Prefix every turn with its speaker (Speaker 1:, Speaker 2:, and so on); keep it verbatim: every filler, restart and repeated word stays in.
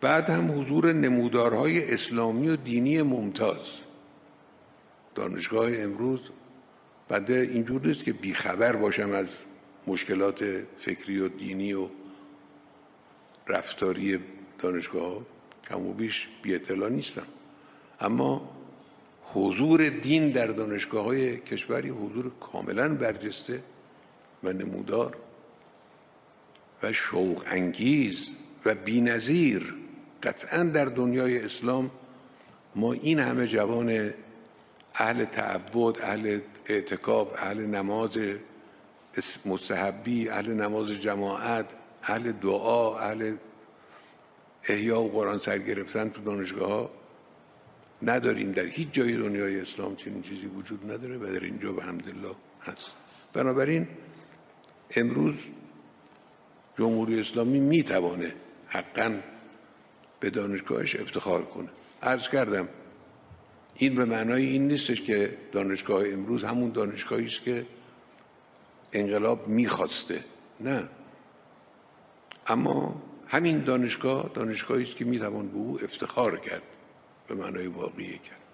Speaker 1: بعد هم حضور نمودارهای اسلامی و دینی ممتاز. دانشگاه امروز بنده اینجور نیست که بیخبر باشم از مشکلات فکری و دینی و رفتاری دانشگاه ها، کم و بیش بی اطلاع نیستم، اما حضور دین در دانشگاه های کشوری حضور کاملا برجسته و نمودار و شوق انگیز و بی‌نظیر. قطعا در دنیای اسلام ما این همه جوان اهل تعبد، اهل اعتکاف، اهل نماز مستحبی، اهل نماز جماعت، اهل دعا، اهل احیا و قرآن سر گرفتن تو دانشگاه ها نداریم. در هیچ جای دنیای اسلام چنین چیزی وجود نداره و در اینجا به حمدالله هست. بنابراین امروز جمهوری اسلامی میتوانه حقاً به دانشگاهش افتخار کنه. عرض کردم این به معنای این نیستش که دانشگاه امروز همون دانشگاهی است که انقلاب میخواسته، نه، اما همین دانشگاه دانشگاهی است که میتوان به او افتخار کرد، به معنای واقعی کرد.